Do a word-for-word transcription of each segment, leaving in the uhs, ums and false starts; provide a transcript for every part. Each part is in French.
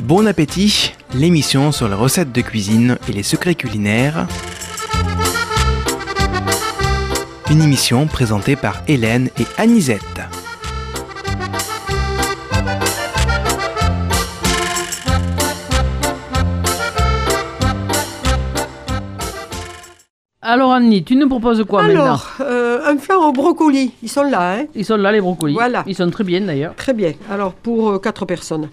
Bon appétit, l'émission sur les recettes de cuisine et les secrets culinaires. Une émission présentée par Hélène et Anisette. Alors Annie, tu nous proposes quoi Alors, maintenant euh, un flan au brocoli. Ils sont là, hein. Ils sont là les brocolis. Voilà. Ils sont très bien d'ailleurs. Très bien. Alors, pour euh, quatre personnes.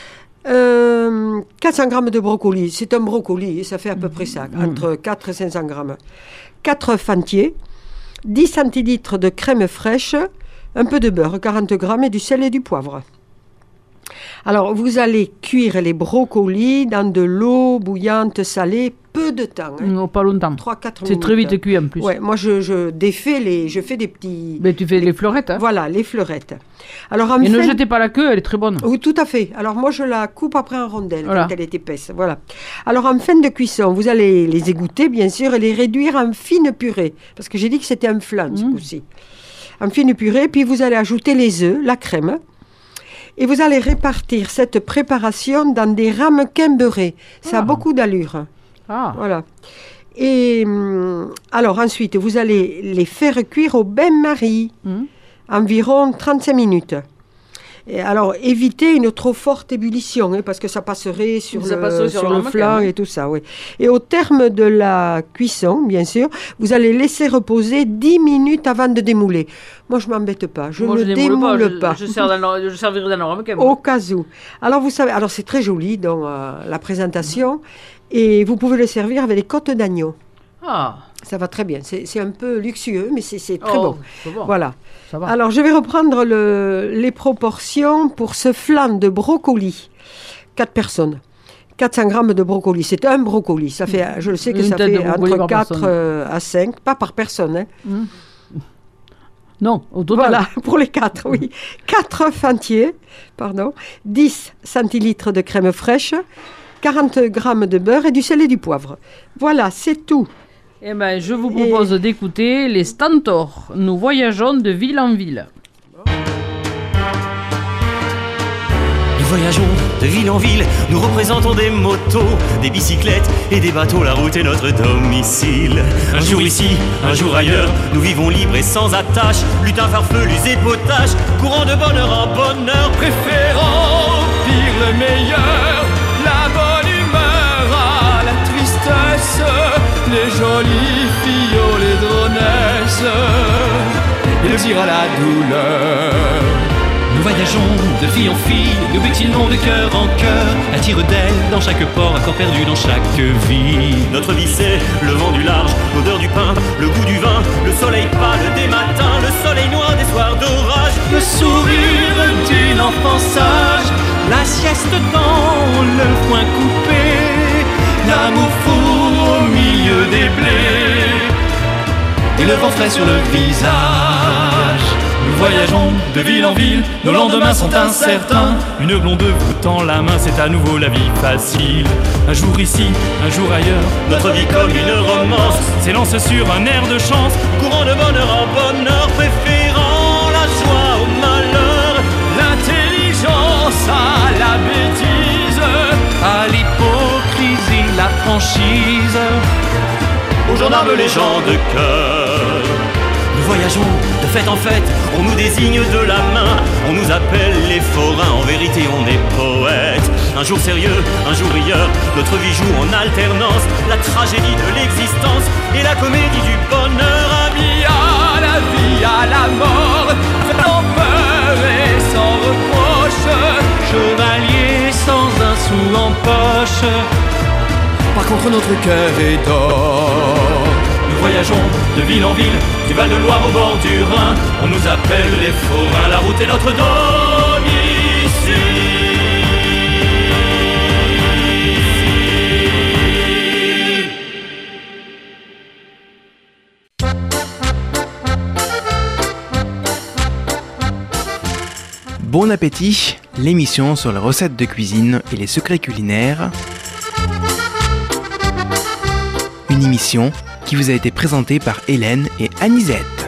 Euh, quatre cents grammes de brocoli. C'est un brocoli, ça fait à peu près ça, Mmh. entre quatre et cinq cents grammes. quatre œufs entiers, dix centilitres de crème fraîche, un peu de beurre, quarante grammes, et du sel et du poivre. Alors, vous allez cuire les brocolis dans de l'eau bouillante salée, peu de temps. Hein. Non, pas longtemps. trois à quatre C'est minutes. très vite cuit en plus. Ouais, moi, je, je défais les... Je fais des petits... Mais tu fais les fleurettes. Hein. Voilà, les fleurettes. Alors, en Et fin... ne jetez pas la queue, elle est très bonne. Oui, tout à fait. Alors, moi, je la coupe après en rondelles, Voilà. quand elle est épaisse. Voilà. Alors, en fin de cuisson, vous allez les égoutter, bien sûr, et les réduire en fine purée. Parce que j'ai dit que c'était un flan, ce Mmh. coup-ci. En fine purée, puis vous allez ajouter les œufs, la crème. Et vous allez répartir cette préparation dans des ramequins beurrés. Ça Ah. a beaucoup d'allure. Ah, Voilà. Et hum, alors ensuite, vous allez les faire cuire au bain-marie, Mmh. environ trente-cinq minutes. Et alors, évitez une trop forte ébullition, hein, parce que ça passerait sur Ça le, passerait sur sur le le ramequin, flan oui. et tout ça. Oui. Et au terme de la cuisson, bien sûr, vous allez laisser reposer dix minutes avant de démouler. Moi, je ne m'embête pas. Je moi ne je démoule démoule pas. pas. Je, je, sers dans le- je servirai dans le ramequin. Au cas où. Alors, vous savez, alors c'est très joli dans euh, la présentation. Et vous pouvez le servir avec des côtes d'agneau. Ah, Ça va très bien. C'est c'est un peu luxueux, mais c'est c'est très oh, bon. c'est bon. Voilà. Ça va. Alors, je vais reprendre le- les proportions pour ce flan de brocoli. Quatre personnes. quatre cents grammes de brocoli. C'est un brocoli. Ça fait, je le sais que Une ça tête de fait brocoli entre par quatre personne. euh, à cinq, pas par personne. Hein. Mmh. Non, au total. Voilà, pour les quatre, oui. quatre œufs entiers, pardon, dix centilitres de crème fraîche, quarante grammes de beurre et du sel et du poivre. Voilà, c'est tout. Eh ben, je vous propose d'écouter les Stentors. Nous voyageons de ville en ville. Nous voyageons de ville en ville, nous représentons des motos, des bicyclettes et des bateaux, la route est notre domicile. Un jour ici, un jour ailleurs, nous vivons libres et sans attache, lutins farfelus et potaches, courant de bonheur en bonheur, préférant au pire le meilleur, la bonne humeur à la tristesse, les jolies filles, les dronesses, et le tir à la douleur. Nous voyageons de fille en fille, nous butinons de cœur en cœur, à tire d'aile dans chaque port, accord perdu dans chaque vie. Notre vie c'est le vent du large, l'odeur du pain, le goût du vin, le soleil pâle des matins, le soleil noir des soirs d'orage, le sourire d'une enfant sage, la sieste dans le coin coupé, l'amour fou au milieu des blés, et le vent frais sur le visage. Nous voyageons de ville en ville, nos lendemains sont incertains. Une blonde vous tend la main, c'est à nouveau la vie facile. Un jour ici, un jour ailleurs, notre vie comme une romance s'élance sur un air de chance, courant de bonheur en bonheur, préférant la joie au malheur, l'intelligence à la bêtise, à l'hypocrisie, la franchise, aux gendarmes les gens de cœur. Nous voyageons de fête en fête, on nous désigne de la main, on nous appelle les forains, en vérité on est poètes. Un jour sérieux, un jour rieur, notre vie joue en alternance, la tragédie de l'existence et la comédie du bonheur. Amis à la vie, à la mort, sans peur et sans reproche, chevalier sans un sou en poche, par contre notre cœur est d'or. Nous voyageons de ville en ville, du Val-de-Loire au bord du Rhin, on nous appelle les forains, la route est notre domicile. Bon appétit, l'émission sur les recettes de cuisine et les secrets culinaires. Une émission qui vous a été présentée par Hélène et Anisette.